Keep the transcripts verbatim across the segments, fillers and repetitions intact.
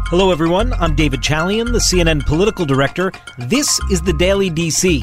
Hello, everyone. I'm David Chalian, the C N N political director. This is the Daily D C.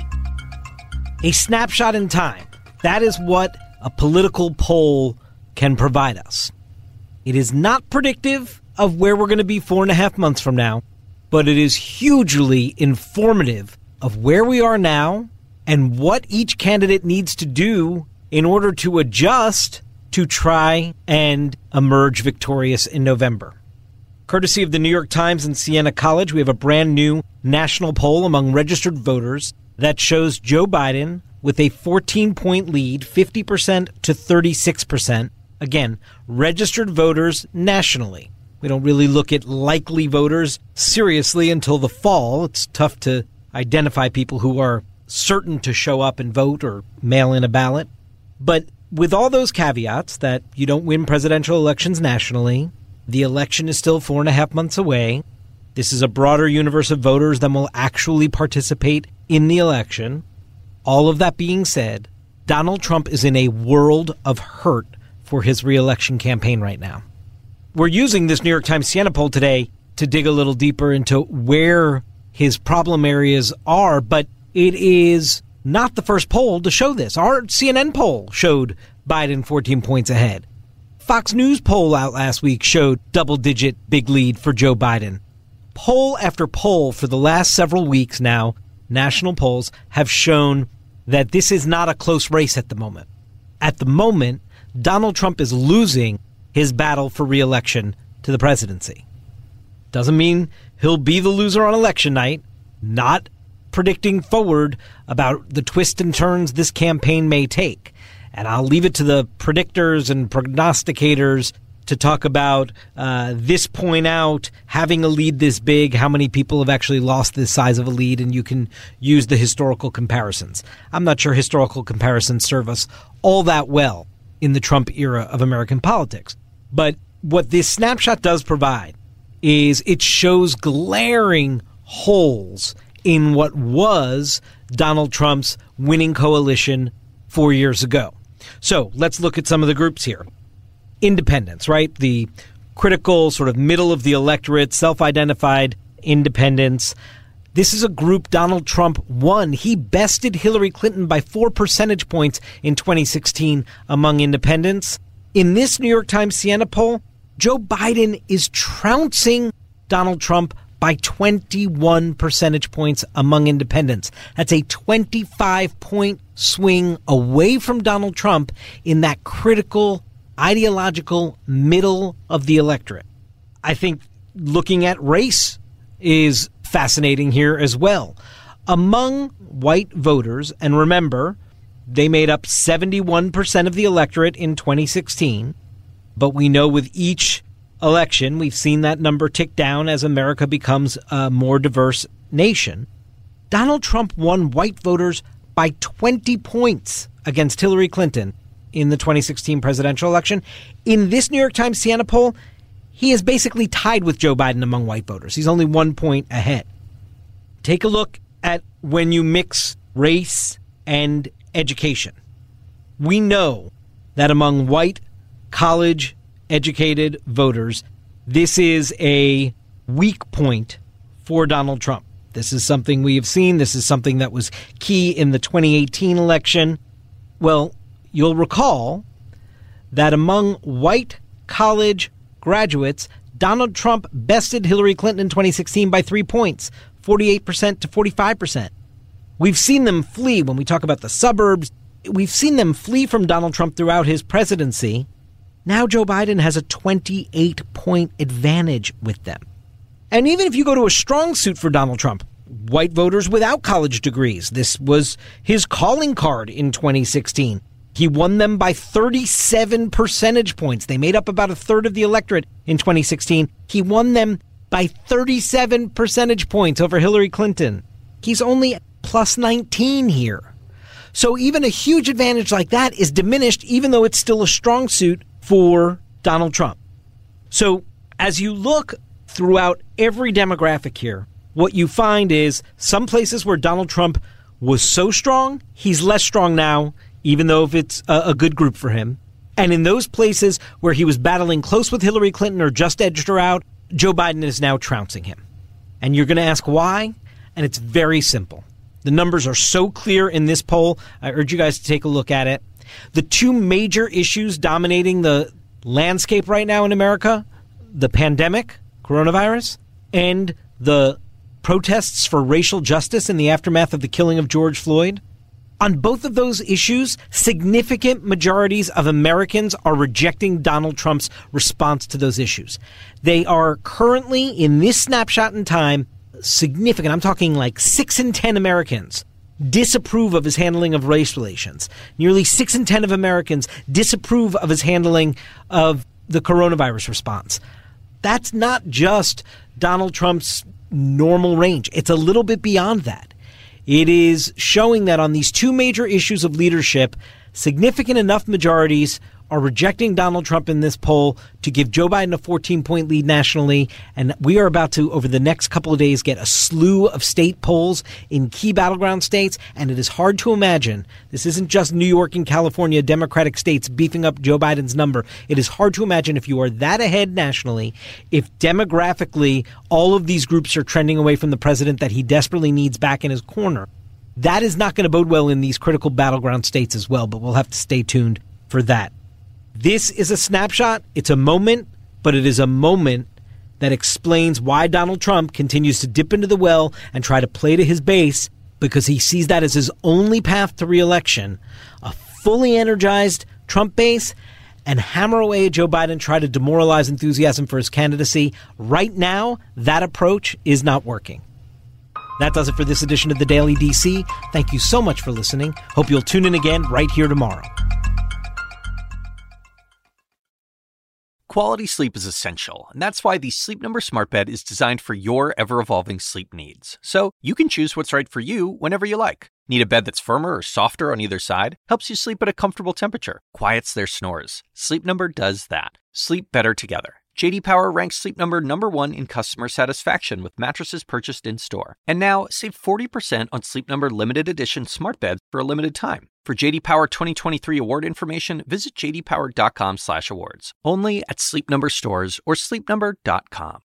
A snapshot in time. That is what a political poll can provide us. It is not predictive of where we're going to be four and a half months from now, but it is hugely informative of where we are now and what each candidate needs to do in order to adjust to try and emerge victorious in November. Courtesy of the New York Times and Siena College, we have a brand new national poll among registered voters that shows Joe Biden with a fourteen-point lead, fifty percent to thirty-six percent. Again, registered voters nationally. We don't really look at likely voters seriously until the fall. It's tough to identify people who are certain to show up and vote or mail in a ballot. But with all those caveats that you don't win presidential elections nationally, the election is still four and a half months away. This is a broader universe of voters than will actually participate in the election. All of that being said, Donald Trump is in a world of hurt for his reelection campaign right now. We're using this New York Times Siena poll today to dig a little deeper into where his problem areas are, but it is not the first poll to show this. Our C N N poll showed Biden fourteen points ahead. Fox News poll out last week showed double-digit big lead for Joe Biden. Poll after poll for the last several weeks now, national polls have shown that this is not a close race at the moment. At the moment, Donald Trump is losing his battle for re-election to the presidency. Doesn't mean he'll be the loser on election night. Not predicting forward about the twists and turns this campaign may take. And I'll leave it to the predictors and prognosticators to talk about uh, this point out, having a lead this big, how many people have actually lost this size of a lead, and you can use the historical comparisons. I'm not sure historical comparisons serve us all that well in the Trump era of American politics. But what this snapshot does provide is it shows glaring holes in what was Donald Trump's winning coalition four years ago. So let's look at some of the groups here. Independents, right? The critical sort of middle of the electorate, self-identified independents. This is a group Donald Trump won. He bested Hillary Clinton by four percentage points in twenty sixteen among independents. In this New York Times Siena poll, Joe Biden is trouncing Donald Trump by twenty-one percentage points among independents. That's a twenty-five point swing away from Donald Trump in that critical, ideological middle of the electorate. I think looking at race is fascinating here as well. Among white voters, and remember, they made up seventy-one percent of the electorate in twenty sixteen, but we know with each election, we've seen that number tick down as America becomes a more diverse nation. Donald Trump won white voters by twenty points against Hillary Clinton in the twenty sixteen presidential election. In this New York Times Siena poll, he is basically tied with Joe Biden among white voters. He's only one point ahead. Take a look at when you mix race and education. We know that among white college educated voters, this is a weak point for Donald Trump. This is something we have seen. This is something that was key in the twenty eighteen election. Well, you'll recall that among white college graduates, Donald Trump bested Hillary Clinton in twenty sixteen by three points, forty-eight percent to forty-five percent. We've seen them flee when we talk about the suburbs. We've seen them flee from Donald Trump throughout his presidency. Now Joe Biden has a twenty-eight point advantage with them. And even if you go to a strong suit for Donald Trump, white voters without college degrees, this was his calling card in twenty sixteen. He won them by thirty-seven percentage points. They made up about a third of the electorate in twenty sixteen. He won them by thirty-seven percentage points over Hillary Clinton. He's only plus nineteen here. So even a huge advantage like that is diminished, even though it's still a strong suit for Donald Trump. So as you look throughout every demographic here, what you find is some places where Donald Trump was so strong, he's less strong now, even though if it's a, a good group for him. And in those places where he was battling close with Hillary Clinton or just edged her out, Joe Biden is now trouncing him. And you're going to ask why? And it's very simple. The numbers are so clear in this poll. I urge you guys to take a look at it. The two major issues dominating the landscape right now in America, the pandemic, coronavirus, and the protests for racial justice in the aftermath of the killing of George Floyd. On both of those issues, significant majorities of Americans are rejecting Donald Trump's response to those issues. They are currently, in this snapshot in time, significant. I'm talking like six in ten Americans disapprove of his handling of race relations. Nearly six in ten of Americans disapprove of his handling of the coronavirus response. That's not just Donald Trump's normal range. It's a little bit beyond that. It is showing that on these two major issues of leadership, significant enough majorities are rejecting Donald Trump in this poll to give Joe Biden a fourteen-point lead nationally. And we are about to, over the next couple of days, get a slew of state polls in key battleground states. And it is hard to imagine, this isn't just New York and California Democratic states beefing up Joe Biden's number. It is hard to imagine, if you are that ahead nationally, if demographically all of these groups are trending away from the president that he desperately needs back in his corner. That is not going to bode well in these critical battleground states as well, but we'll have to stay tuned for that. This is a snapshot. It's a moment, but it is a moment that explains why Donald Trump continues to dip into the well and try to play to his base, because he sees that as his only path to re-election. A fully energized Trump base, and hammer away at Joe Biden, try to demoralize enthusiasm for his candidacy. Right now, that approach is not working. That does it for this edition of the Daily D C. Thank you so much for listening. Hope you'll tune in again right here tomorrow. Quality sleep is essential, and that's why the Sleep Number Smart Bed is designed for your ever-evolving sleep needs. So you can choose what's right for you whenever you like. Need a bed that's firmer or softer on either side? Helps you sleep at a comfortable temperature. Quiets their snores. Sleep Number does that. Sleep better together. J D Power ranks Sleep Number number one in customer satisfaction with mattresses purchased in-store. And now, save forty percent on Sleep Number limited edition smart beds for a limited time. For J D Power twenty twenty-three award information, visit j d power dot com slash awards. Only at Sleep Number stores or sleep number dot com.